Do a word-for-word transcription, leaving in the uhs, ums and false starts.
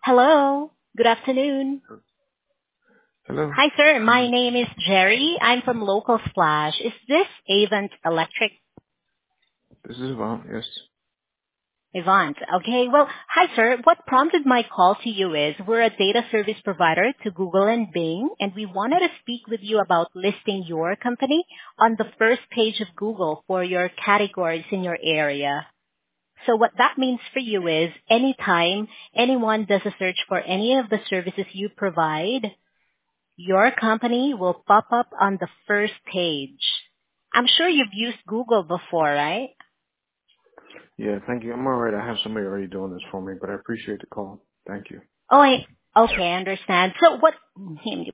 Hello. Good afternoon. Hello. Hi, sir. My name is Jerry. I'm from Local Splash. Is this Avant Electric? This is Avant. Yes. Avant. Okay. Well, hi, sir. What prompted my call to you is we're a data service provider to Google and Bing, and we wanted to speak with you about listing your company on the first page of Google for your categories in your area. So what that means for you is anytime anyone does a search for any of the services you provide, your company will pop up on the first page. I'm sure you've used Google before, right? Yeah. Thank you. I'm all right. I have somebody already doing this for me, but I appreciate the call. Thank you. Oh, I, okay, I understand. So what,